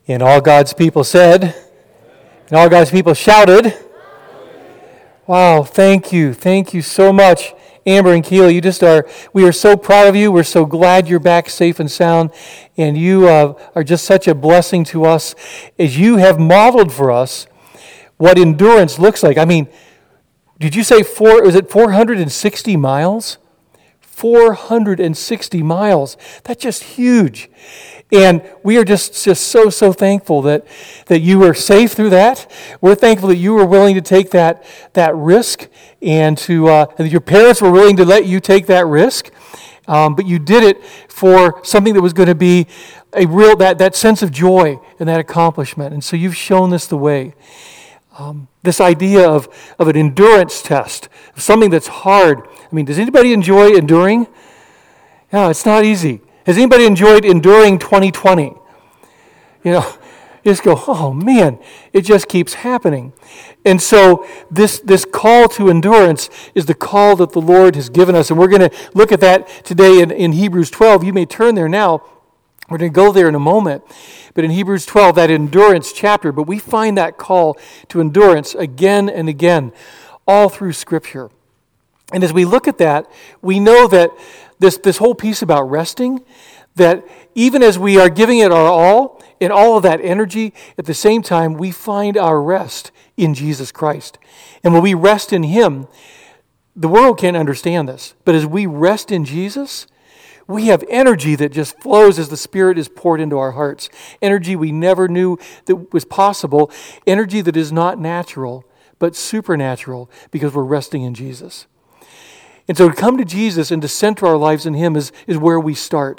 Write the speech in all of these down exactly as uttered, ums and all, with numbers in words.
And all God's people said, and all God's people shouted, wow, thank you. Thank you so much, Amber and Keely. You just are, we are so proud of you. We're so glad you're back safe and sound. And you uh, are just such a blessing to us as you have modeled for us what endurance looks like. I mean, did you say four, was it four hundred sixty miles? four hundred sixty miles. That's just huge. And we are just, just so, so thankful that, that you were safe through that. We're thankful that you were willing to take that, that risk and to uh, and that your parents were willing to let you take that risk. Um, but you did it for something that was going to be a real, that, that sense of joy and that accomplishment. And so you've shown us the way. Um, this idea of, of an endurance test, of something that's hard. I mean, does anybody enjoy enduring? Yeah, it's not easy. Has anybody enjoyed enduring twenty twenty? You know, you just go, oh man, it just keeps happening. And so this, this call to endurance is the call that the Lord has given us. And we're going to look at that today in, in Hebrews twelve. You may turn there now. We're going to go there in a moment. But in Hebrews twelve, that endurance chapter, but we find that call to endurance again and again, all through Scripture. And as we look at that, we know that this, this whole piece about resting, that even as we are giving it our all, and all of that energy, at the same time, we find our rest in Jesus Christ. And when we rest in Him, the world can't understand this. But as we rest in Jesus, we have energy that just flows as the Spirit is poured into our hearts. Energy we never knew that was possible. Energy that is not natural, but supernatural, because we're resting in Jesus. And so to come to Jesus and to center our lives in Him is, is where we start.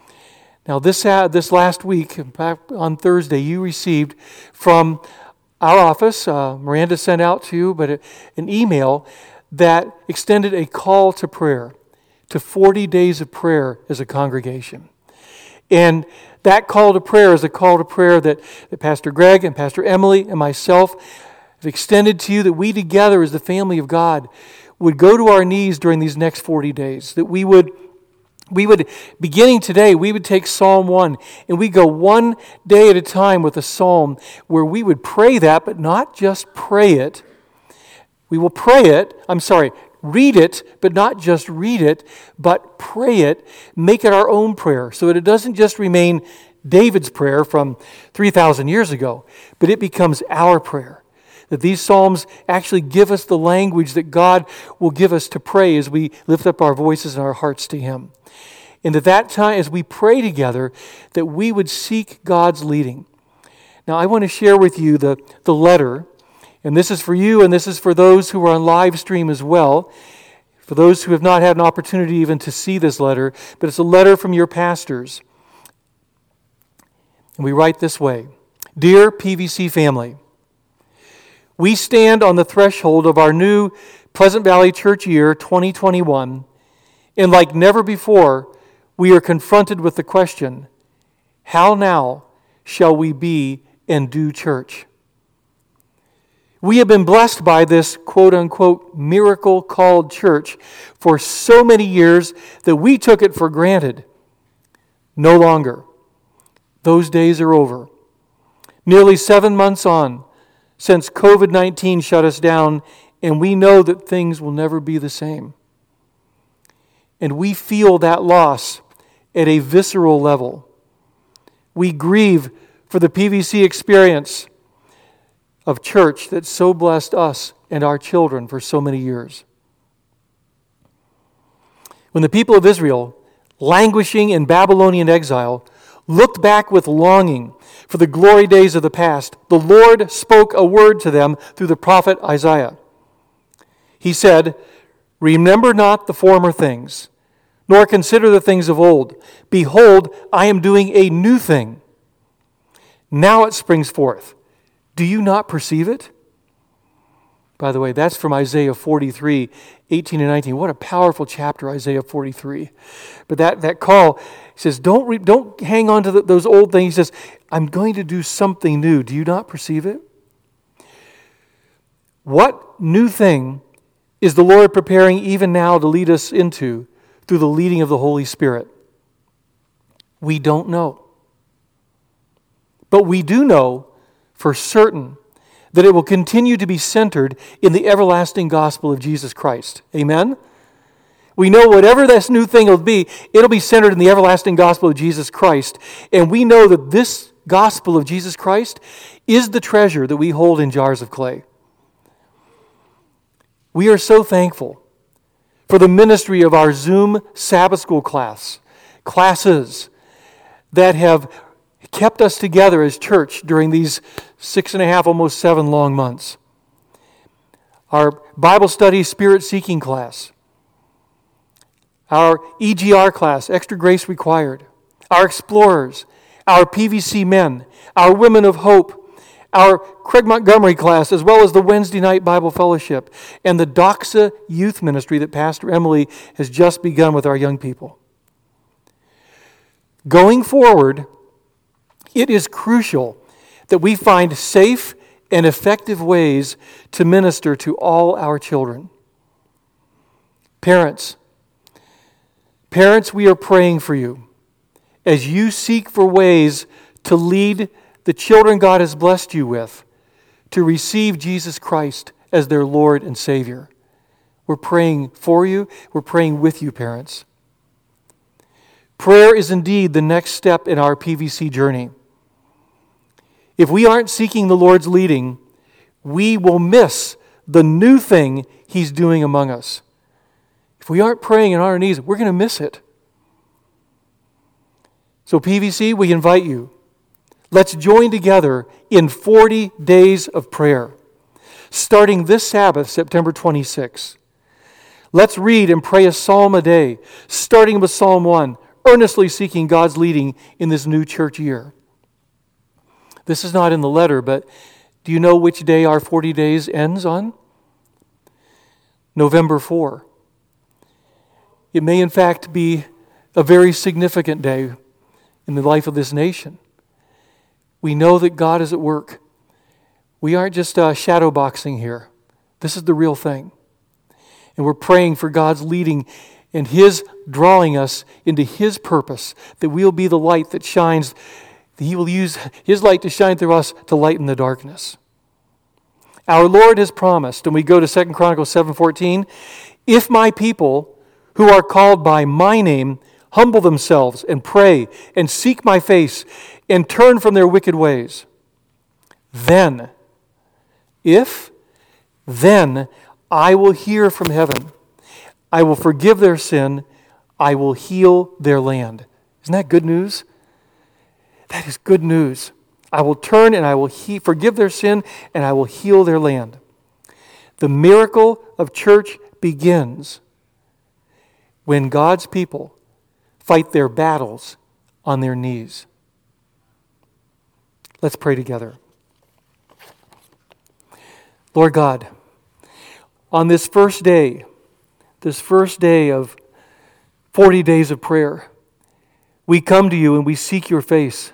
Now this, uh, this last week, in fact, on Thursday, you received from our office, uh, Miranda sent out to you, but a, an email that extended a call to prayer, to forty days of prayer as a congregation. And that call to prayer is a call to prayer that, that Pastor Greg and Pastor Emily and myself have extended to you, that we together as the family of God would go to our knees during these next forty days, that we would, we would, beginning today, we would take Psalm one, and we go one day at a time with a psalm where we would pray that, but not just pray it. We will pray it, I'm sorry, read it, but not just read it, but pray it, make it our own prayer, so that it doesn't just remain David's prayer from three thousand years ago, but it becomes our prayer. That these Psalms actually give us the language that God will give us to pray as we lift up our voices and our hearts to Him. And at that time, as we pray together, that we would seek God's leading. Now, I want to share with you the, the letter, and this is for you, and this is for those who are on live stream as well, for those who have not had an opportunity even to see this letter, but it's a letter from your pastors. And we write this way: Dear P V C family, we stand on the threshold of our new Pleasant Valley Church year twenty twenty-one, and like never before, we are confronted with the question, how now shall we be and do church? We have been blessed by this quote-unquote miracle called church for so many years that we took it for granted. No longer. Those days are over. Nearly seven months on, since covid nineteen shut us down, and we know that things will never be the same. And we feel that loss at a visceral level. We grieve for the P V C experience of church that so blessed us and our children for so many years. When the people of Israel, languishing in Babylonian exile, looked back with longing for the glory days of the past, the Lord spoke a word to them through the prophet Isaiah. He said, "Remember not the former things, nor consider the things of old. Behold, I am doing a new thing. Now it springs forth. Do you not perceive it?" By the way, that's from Isaiah forty-three, eighteen and nineteen. What a powerful chapter, Isaiah forty-three. But that, that call, he says, don't, re, don't hang on to the, those old things. He says, I'm going to do something new. Do you not perceive it? What new thing is the Lord preparing even now to lead us into through the leading of the Holy Spirit? We don't know. But we do know for certain that it will continue to be centered in the everlasting gospel of Jesus Christ. Amen? We know whatever this new thing will be, it'll be centered in the everlasting gospel of Jesus Christ. And we know that this gospel of Jesus Christ is the treasure that we hold in jars of clay. We are so thankful for the ministry of our Zoom Sabbath School class, classes that have kept us together as church during these six and a half, almost seven long months. Our Bible study spirit seeking class, our E G R class, Extra Grace Required, our Explorers, our P V C Men, our Women of Hope, our Craig Montgomery class, as well as the Wednesday night Bible fellowship, and the Doxa youth ministry that Pastor Emily has just begun with our young people. Going forward, it is crucial that we find safe and effective ways to minister to all our children. Parents, parents, we are praying for you as you seek for ways to lead the children God has blessed you with to receive Jesus Christ as their Lord and Savior. We're praying for you. We're praying with you, parents. Prayer is indeed the next step in our P V C journey. If we aren't seeking the Lord's leading, we will miss the new thing He's doing among us. If we aren't praying on our knees, we're going to miss it. So P V C, we invite you. Let's join together in forty days of prayer, starting this Sabbath, September twenty-sixth. Let's read and pray a psalm a day, starting with Psalm one, earnestly seeking God's leading in this new church year. This is not in the letter, but do you know which day our forty days ends on? November fourth. It may in fact be a very significant day in the life of this nation. We know that God is at work. We aren't just uh, shadow boxing here. This is the real thing. And we're praying for God's leading and His drawing us into His purpose, that we'll be the light that shines, that He will use His light to shine through us to lighten the darkness. Our Lord has promised, and we go to Second Chronicles seven fourteen, if my people who are called by my name humble themselves and pray and seek my face and turn from their wicked ways, then, if, then I will hear from heaven. I will forgive their sin. I will heal their land. Isn't that good news? That is good news. I will turn and I will he- forgive their sin and I will heal their land. The miracle of church begins when God's people fight their battles on their knees. Let's pray together. Lord God, on this first day, this first day of forty days of prayer, we come to you and we seek your face.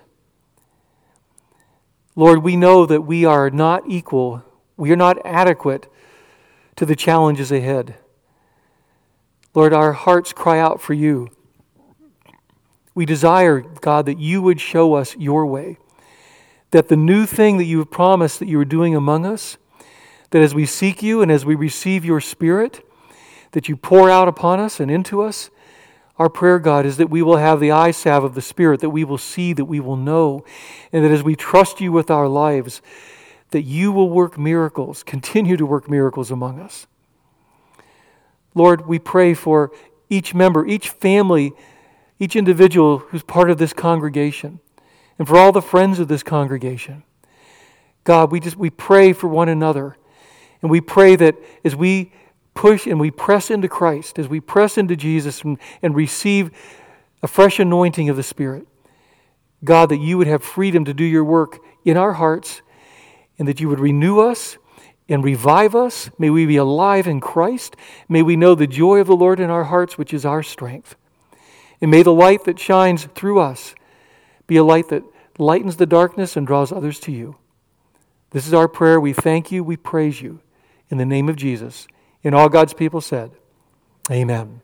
Lord, we know that we are not equal, we are not adequate to the challenges ahead. Lord, our hearts cry out for you. We desire, God, that you would show us your way, that the new thing that you have promised that you are doing among us, that as we seek you and as we receive your Spirit, that you pour out upon us and into us, our prayer, God, is that we will have the eye salve of the Spirit, that we will see, that we will know, and that as we trust you with our lives, that you will work miracles, continue to work miracles among us. Lord, we pray for each member, each family, each individual who's part of this congregation, and for all the friends of this congregation. God, we just we pray for one another, and we pray that as we push and we press into Christ, as we press into Jesus and, and receive a fresh anointing of the Spirit, God, that you would have freedom to do your work in our hearts, and that you would renew us and revive us. May we be alive in Christ. May we know the joy of the Lord in our hearts, which is our strength. And may the light that shines through us be a light that lightens the darkness and draws others to you. This is our prayer. We thank you. We praise you. In the name of Jesus. And all God's people said, amen.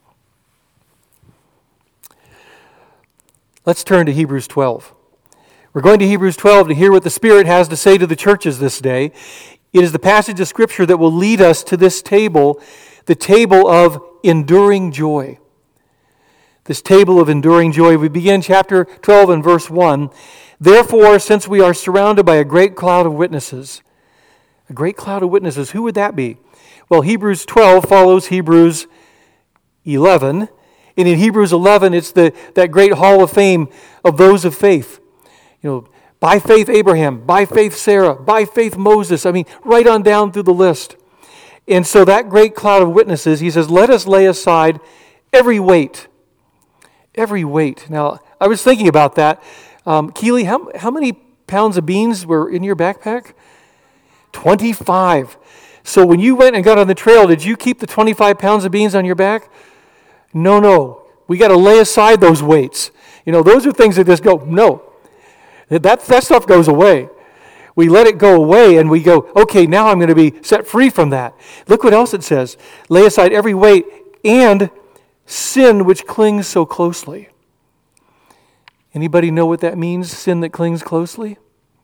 Let's turn to Hebrews twelve. We're going to Hebrews twelve to hear what the Spirit has to say to the churches this day. It is the passage of Scripture that will lead us to this table, the table of enduring joy. This table of enduring joy. We begin chapter twelve and verse one. Therefore, since we are surrounded by a great cloud of witnesses, a great cloud of witnesses, who would that be? Well, Hebrews twelve follows Hebrews eleven. And in Hebrews eleven, it's the that great hall of fame of those of faith. You know, by faith Abraham, by faith Sarah, by faith Moses. I mean, right on down through the list. And so that great cloud of witnesses, he says, let us lay aside every weight. Every weight. Now, I was thinking about that. Um, Keely, how, how many pounds of beans were in your backpack? twenty-five. So when you went and got on the trail, did you keep the twenty-five pounds of beans on your back? No, no. We got to lay aside those weights. You know, those are things that just go, no. That, that stuff goes away. We let it go away and we go, okay, now I'm going to be set free from that. Look what else it says. Lay aside every weight and sin which clings so closely. Anybody know what that means, sin that clings closely?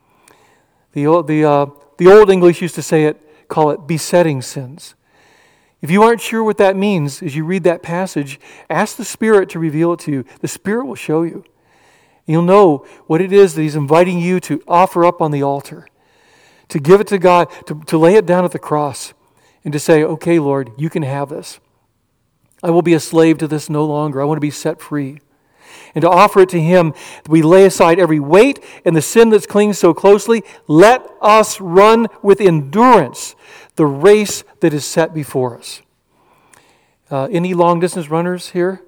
The old, the, uh, the old English used to say it, call it besetting sins. If you aren't sure what that means, as you read that passage, ask the Spirit to reveal it to you. The Spirit will show you. You'll know what it is that He's inviting you to offer up on the altar, to give it to God, to, to lay it down at the cross, and to say, okay, Lord, you can have this. I will be a slave to this no longer. I want to be set free. And to offer it to Him, we lay aside every weight and the sin that clings so closely. Let us run with endurance the race that is set before us. Uh, any long-distance runners here?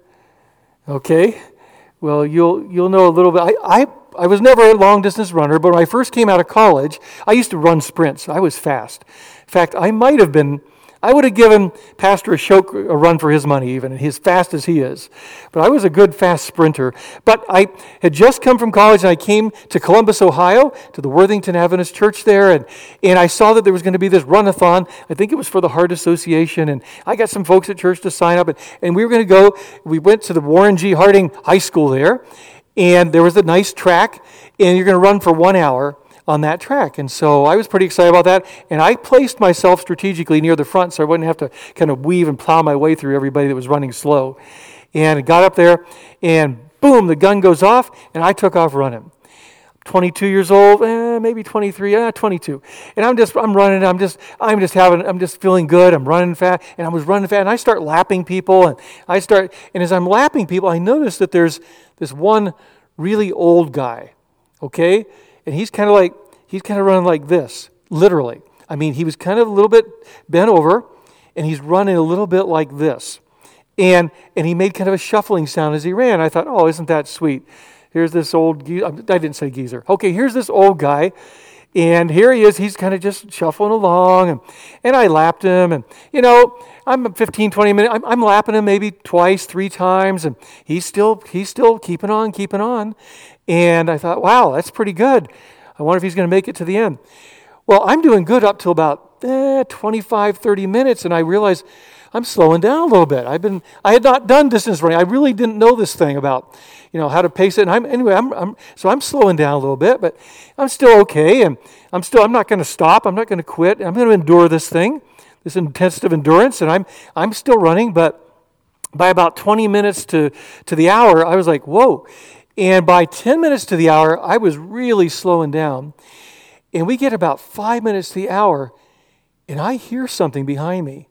Okay. Well, you'll you'll know a little bit. I, I I was never a long-distance runner, but when I first came out of college, I used to run sprints. I was fast. In fact, I might have been, I would have given Pastor Ashok a run for his money even, as fast as he is. But I was a good, fast sprinter. But I had just come from college, and I came to Columbus, Ohio, to the Worthington Adventist Church there, and, and I saw that there was going to be this run-a-thon. I think it was for the Heart Association, and I got some folks at church to sign up, and, and we were going to go. We went to the Warren G. Harding High School there, and there was a nice track, and you're going to run for one hour on that track. And so I was pretty excited about that. And I placed myself strategically near the front so I wouldn't have to kind of weave and plow my way through everybody that was running slow. And got up there, and boom, the gun goes off, and I took off running. twenty-two years old, eh, maybe twenty-three, eh, twenty-two. And I'm just, I'm running, I'm just, I'm just having, I'm just feeling good. I'm running fast, and I was running fast, and I start lapping people, and I start, and as I'm lapping people, I notice that there's this one really old guy, okay? And he's kind of like, he's kind of running like this, literally. I mean, he was kind of a little bit bent over, and he's running a little bit like this. And and he made kind of a shuffling sound as he ran. I thought, oh, isn't that sweet? Here's this old, ge- I didn't say geezer. Okay, here's this old guy, and here he is. He's kind of just shuffling along, and, and I lapped him, and, you know, I'm fifteen, twenty minutes, I'm, I'm lapping him maybe twice, three times, and he's still he's still keeping on, keeping on. And I thought, wow, that's pretty good. I wonder if he's going to make it to the end. Well, I'm doing good up till about eh, twenty-five, thirty minutes, and I realized I'm slowing down a little bit. I've been, I had not done distance running. I really didn't know this thing about, you know, how to pace it. And I'm, anyway, I'm, I'm, so I'm slowing down a little bit, but I'm still okay. And I'm still, I'm not going to stop. I'm not going to quit. I'm going to endure this thing, this intensive endurance. And I'm, I'm still running, but by about twenty minutes to, to the hour, I was like, whoa. And by ten minutes to the hour, I was really slowing down. And we get about five minutes to the hour, and I hear something behind me.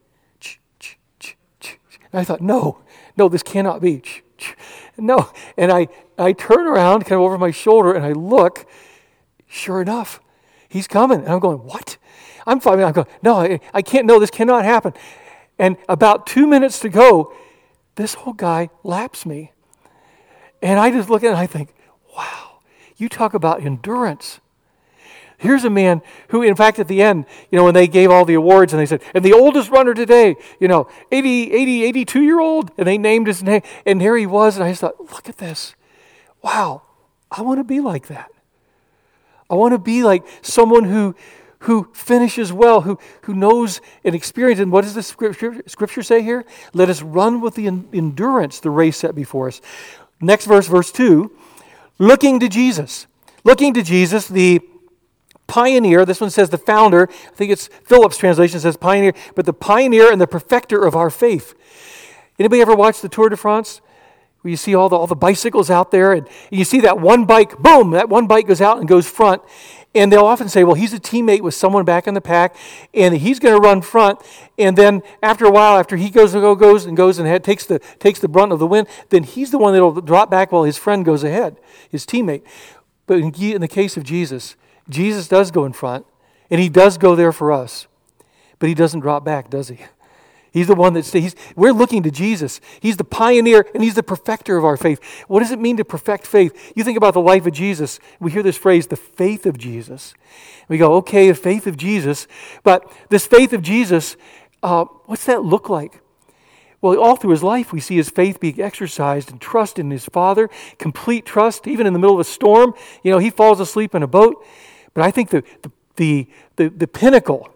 And I thought, no, no, this cannot be. No. And I, I turn around kind of over my shoulder, and I look. Sure enough, he's coming. And I'm going, what? I'm fine. I'm going, no, I, I can't, no, this cannot happen. And about two minutes to go, this old guy laps me. And I just look at it and I think, wow, you talk about endurance. Here's a man who, in fact, at the end, you know, when they gave all the awards and they said, and the oldest runner today, you know, eighty, eighty, eighty-two-year-old, and they named his name, and here he was, and I just thought, look at this. Wow, I want to be like that. I want to be like someone who who finishes well, who, who knows and experiences. And what does the scripture, scripture say here? Let us run with the endurance the race set before us. Next verse, verse two, looking to Jesus. Looking to Jesus, the pioneer, this one says the founder, I think it's Phillips' translation says pioneer, but the pioneer and the perfecter of our faith. Anybody ever watch the Tour de France? Where you see all the, all the bicycles out there, and you see that one bike, boom, that one bike goes out and goes front. And they'll often say, well, he's a teammate with someone back in the pack, and he's going to run front. And then after a while, after he goes and go, goes and goes and head, takes the takes the brunt of the wind, then he's the one that'll drop back while his friend goes ahead, his teammate. But in, in the case of Jesus, Jesus does go in front, and he does go there for us. But he doesn't drop back, does he? He's the one that stays. We're looking to Jesus. He's the pioneer and he's the perfecter of our faith. What does it mean to perfect faith? You think about the life of Jesus. We hear this phrase, the faith of Jesus. We go, okay, the faith of Jesus. But this faith of Jesus, uh, what's that look like? Well, all through his life, we see his faith being exercised and trust in his Father, complete trust, even in the middle of a storm. You know, he falls asleep in a boat. But I think the the the, the, the pinnacle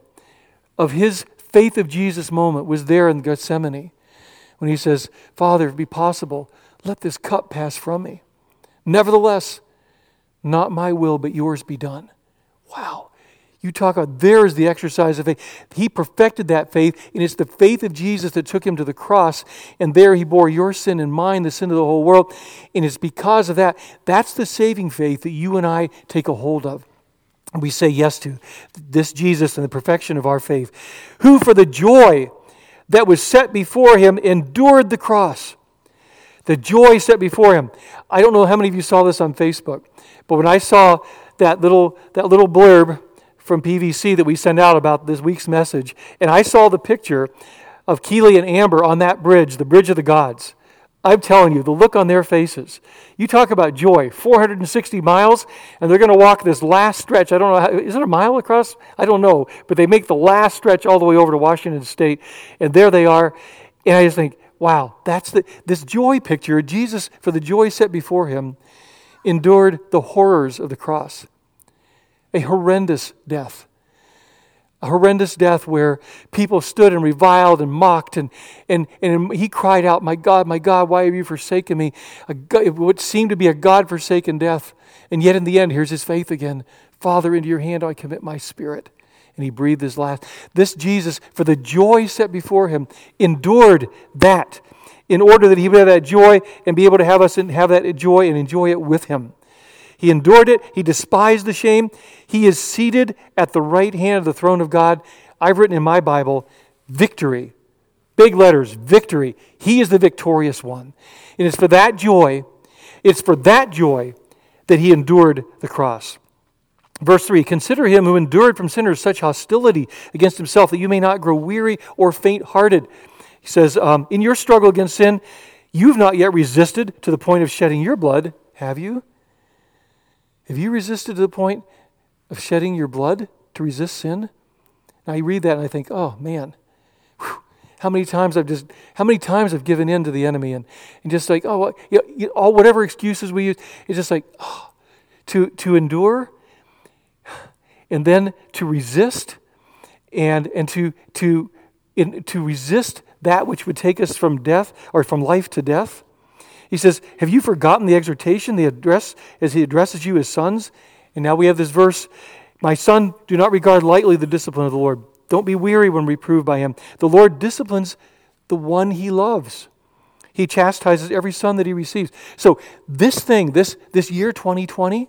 of his faith of Jesus moment was there in Gethsemane when he says, Father, if it be possible, let this cup pass from me. Nevertheless, not my will, but yours be done. Wow. You talk about, there is the exercise of faith. He perfected that faith, and it's the faith of Jesus that took him to the cross, and there he bore your sin and mine, the sin of the whole world, and it's because of that. That's the saving faith that you and I take a hold of. We say yes to this Jesus and the perfection of our faith, who for the joy that was set before him endured the cross. The joy set before him. I don't know how many of you saw this on Facebook, but when I saw that little that little blurb from P V C that we send out about this week's message, and I saw the picture of Keely and Amber on that bridge, the Bridge of the Gods. I'm telling you, the look on their faces. You talk about joy, four hundred sixty miles, and they're going to walk this last stretch. I don't know, how, is it a mile across? I don't know, but they make the last stretch all the way over to Washington State, and there they are. And I just think, wow, that's the this joy picture. Jesus, for the joy set before him, endured the horrors of the cross. A horrendous death. A horrendous death where people stood and reviled and mocked, and, and, and he cried out, my God, my God, why have you forsaken me? A God, what seemed to be a God-forsaken death. And yet in the end, here's his faith again. Father, into your hand I commit my spirit. And he breathed his last. This Jesus, for the joy set before him, endured that in order that he would have that joy and be able to have us have that joy and enjoy it with him. He endured it. He despised the shame. He is seated at the right hand of the throne of God. I've written in my Bible, victory. Big letters, victory. He is the victorious one. And it's for that joy, it's for that joy that he endured the cross. Verse three, consider him who endured from sinners such hostility against himself that you may not grow weary or faint-hearted. He says, um, in your struggle against sin, you've not yet resisted to the point of shedding your blood, have you? Have you resisted to the point of shedding your blood to resist sin? Now I read that and I think, oh man, whew, how many times I've just, how many times I've given in to the enemy and, and just like, oh, well, you know, all whatever excuses we use, it's just like, oh, to to endure, and then to resist, and and to to in, to resist that which would take us from death or from life to death. He says, have you forgotten the exhortation, the address, as he addresses you as sons? And now we have this verse, my son, do not regard lightly the discipline of the Lord. Don't be weary when reproved by him. The Lord disciplines the one he loves. He chastises every son that he receives. So this thing, this, this year twenty twenty,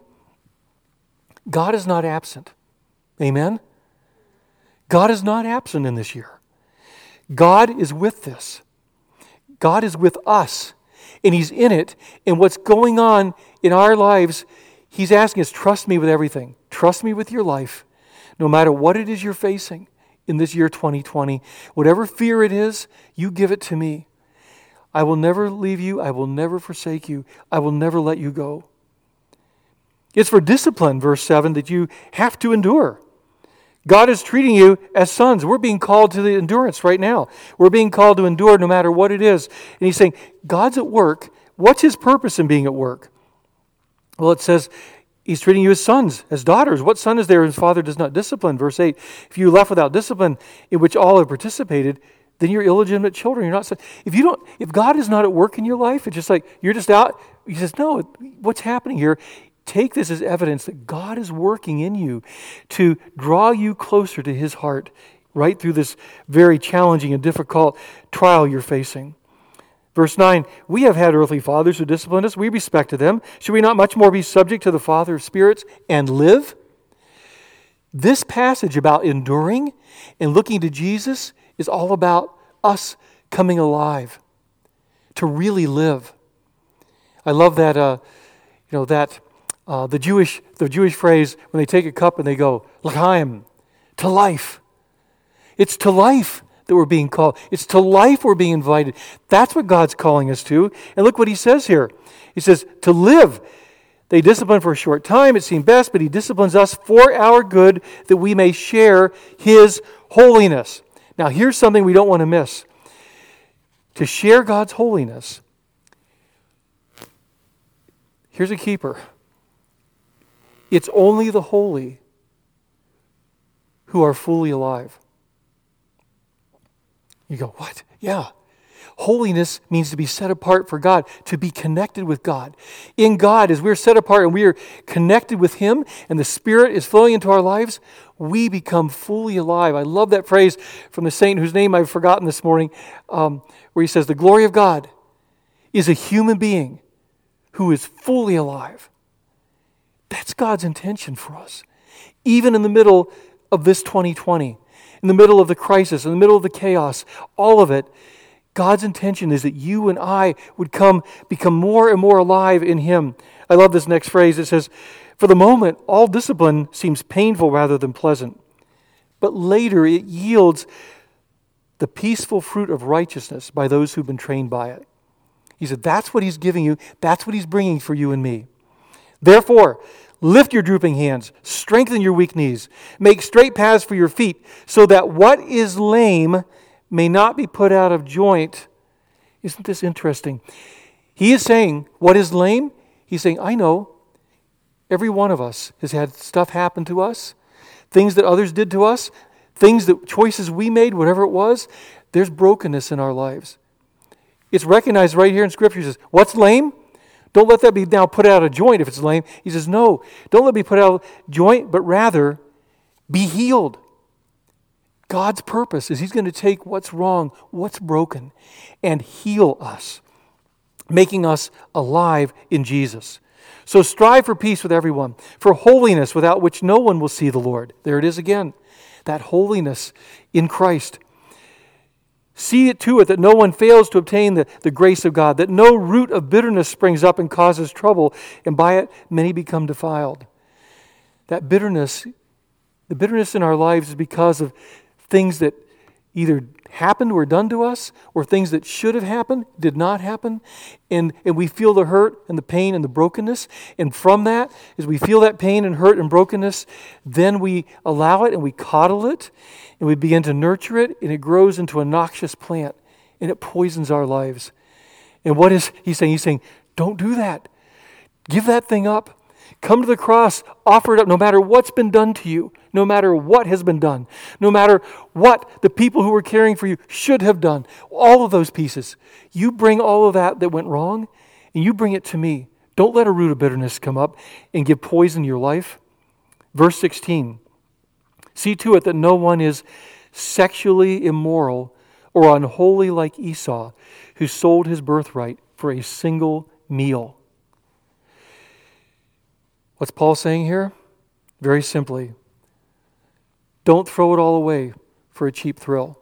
God is not absent. Amen? God is not absent in this year. God is with this. God is with us. And he's in it, and what's going on in our lives, he's asking us, trust me with everything. Trust me with your life. No matter what it is you're facing in this year twenty twenty, whatever fear it is, you give it to me. I will never leave you. I will never forsake you. I will never let you go. It's for discipline, verse seven, that you have to endure. God is treating you as sons. We're being called to the endurance right now. We're being called to endure no matter what it is. And he's saying, God's at work. What's his purpose in being at work? Well, it says he's treating you as sons, as daughters. What son is there whose father does not discipline? Verse eight, if you are left without discipline in which all have participated, then you're illegitimate children. You're not sons. If you don't, if God is not at work in your life, it's just like you're just out. He says, no, what's happening here? take this as evidence that God is working in you to draw you closer to His heart right through this very challenging and difficult trial you're facing. Verse nine, we have had earthly fathers who disciplined us. We respected them. Should we not much more be subject to the Father of spirits and live? This passage about enduring and looking to Jesus is all about us coming alive, to really live. I love that, uh, you know, that uh, the Jewish the Jewish phrase when they take a cup and they go, l'chaim, to life. It's to life that we're being called. It's to life we're being invited. That's what God's calling us to. And look what He says here. He says, to live. They discipline for a short time, it seemed best, but He disciplines us for our good, that we may share His holiness. Now, here's something we don't want to miss. To share God's holiness, here's a keeper. It's only the holy who are fully alive. You go, what? Yeah. Holiness means to be set apart for God, to be connected with God. In God, as we're set apart and we are connected with Him and the Spirit is flowing into our lives, we become fully alive. I love that phrase from the saint whose name I've forgotten this morning, um, where he says, the glory of God is a human being who is fully alive. That's God's intention for us. Even in the middle of this twenty twenty, in the middle of the crisis, in the middle of the chaos, all of it, God's intention is that you and I would come become more and more alive in Him. I love this next phrase. It says, for the moment, all discipline seems painful rather than pleasant, but later it yields the peaceful fruit of righteousness by those who've been trained by it. He said, that's what He's giving you. That's what He's bringing for you and me. Therefore, lift your drooping hands, strengthen your weak knees, make straight paths for your feet, so that what is lame may not be put out of joint. Isn't this interesting? He is saying, what is lame? He's saying, I know. Every one of us has had stuff happen to us, things that others did to us, things that choices we made, whatever it was. There's brokenness in our lives. It's recognized right here in Scripture. He says, what's lame? Don't let that be now put out of joint if it's lame. He says, no, don't let it be put out of joint, but rather be healed. God's purpose is He's going to take what's wrong, what's broken, and heal us, making us alive in Jesus. So strive for peace with everyone, for holiness without which no one will see the Lord. There it is again, that holiness in Christ. See it to it that no one fails to obtain the, the grace of God, that no root of bitterness springs up and causes trouble, and by it many become defiled. That bitterness, the bitterness in our lives is because of things that either happened or done to us, or things that should have happened, did not happen, and, and we feel the hurt and the pain and the brokenness, and from that, as we feel that pain and hurt and brokenness, then we allow it and we coddle it, and we begin to nurture it, and it grows into a noxious plant, and it poisons our lives. And what is He saying? He's saying, don't do that. Give that thing up. Come to the cross, offer it up, no matter what's been done to you, no matter what has been done, no matter what the people who were caring for you should have done, all of those pieces. You bring all of that that went wrong, and you bring it to me. Don't let a root of bitterness come up and give poison to your life. Verse sixteen, see to it that no one is sexually immoral or unholy like Esau, who sold his birthright for a single meal. What's Paul saying here? Very simply, don't throw it all away for a cheap thrill.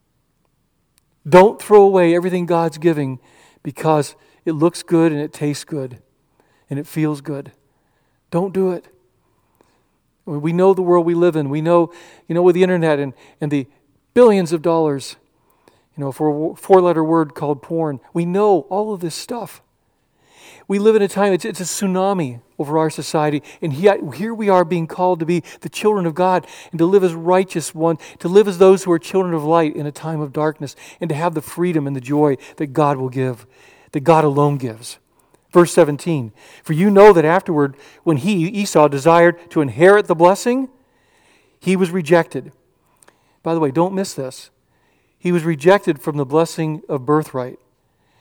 Don't throw away everything God's giving because it looks good and it tastes good and it feels good. Don't do it. We know the world we live in. We know, you know, with the internet and, and the billions of dollars, you know, for a four-letter word called porn. We know all of this stuff. We live in a time, it's, it's a tsunami over our society, and yet here we are being called to be the children of God and to live as righteous one, to live as those who are children of light in a time of darkness, and to have the freedom and the joy that God will give, that God alone gives. Verse seventeen, for you know that afterward, when he, Esau, desired to inherit the blessing, he was rejected. By the way, don't miss this. He was rejected from the blessing of birthright.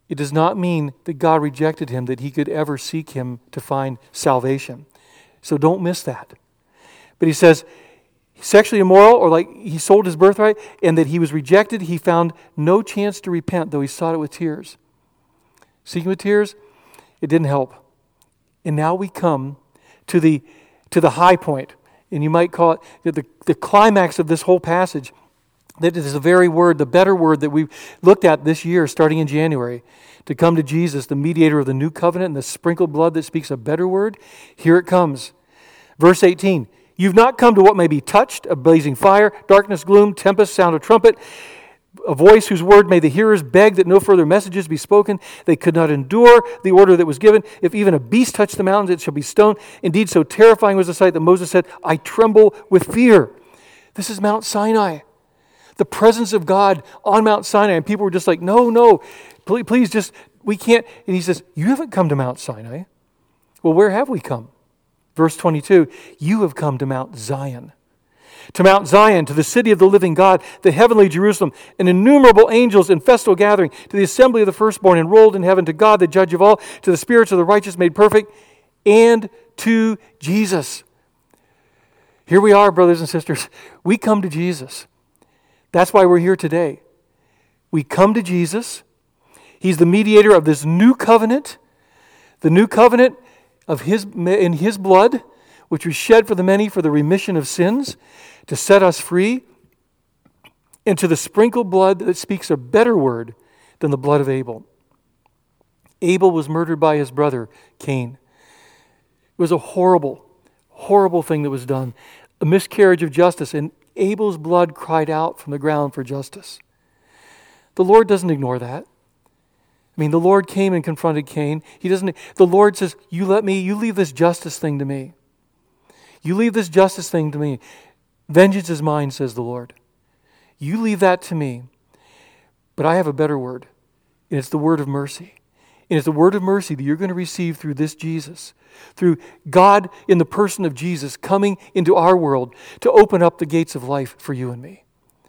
it does not mean that God rejected him, that he could ever seek him to find salvation. So don't miss that. But he says, sexually immoral, or like he sold his birthright, and that he was rejected, he found no chance to repent, though he sought it with tears. Seeking with tears, it didn't help. And now we come to the to the high point, and you might call it the, the climax of this whole passage. That is the very word, the better word that we've looked at this year, starting in January, to come to Jesus, the mediator of the new covenant, and the sprinkled blood that speaks a better word. Here it comes. Verse eighteen, you've not come to what may be touched, a blazing fire, darkness, gloom, tempest, sound of trumpet, a voice whose word made the hearers beg that no further messages be spoken. They could not endure the order that was given. If even a beast touch the mountains, it shall be stoned. Indeed, so terrifying was the sight that Moses said, I tremble with fear. This is Mount Sinai. The presence of God on Mount Sinai. And people were just like, no, no, please, please just, we can't. And he says, you haven't come to Mount Sinai. Well, where have we come? Verse twenty-two, you have come to Mount Zion. To Mount Zion, to the city of the living God, the heavenly Jerusalem, and innumerable angels in festal gathering, to the assembly of the firstborn enrolled in heaven, to God, the judge of all, to the spirits of the righteous made perfect, and to Jesus. Here we are, brothers and sisters. We come to Jesus. That's why we're here today. We come to Jesus. He's the mediator of this new covenant, the new covenant of his in his blood, which was shed for the many for the remission of sins, to set us free, and to the sprinkled blood that speaks a better word than the blood of Abel. Abel was murdered by his brother, Cain. It was a horrible, horrible thing that was done, a miscarriage of justice, and Abel's blood cried out from the ground for justice. The Lord doesn't ignore that. I mean, the Lord came and confronted Cain. He doesn't. The Lord says, you let me, you leave this justice thing to me. You leave this justice thing to me. Vengeance is mine, says the Lord. You leave that to me. But I have a better word, and it's the word of mercy. And it's the word of mercy that you're going to receive through this Jesus, through God in the person of Jesus coming into our world to open up the gates of life for you and me.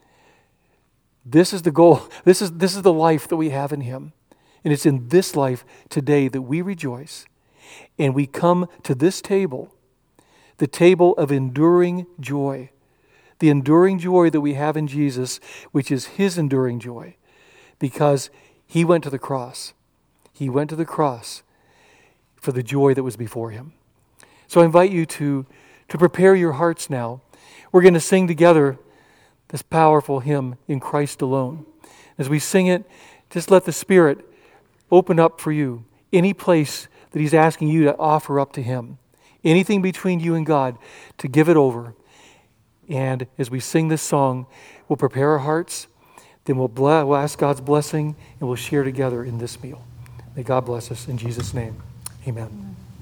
This is the goal. This is, this is the life that we have in Him. And it's in this life today that we rejoice. And we come to this table, the table of enduring joy. The enduring joy that we have in Jesus, which is His enduring joy. Because He went to the cross. He went to the cross for the joy that was before Him. So I invite you to, to prepare your hearts now. We're going to sing together this powerful hymn, In Christ Alone. As we sing it, just let the Spirit open up for you any place that He's asking you to offer up to Him. Anything between you and God, to give it over. And as we sing this song, we'll prepare our hearts, then we'll, bless, we'll ask God's blessing, and we'll share together in this meal. May God bless us in Jesus' name. Amen.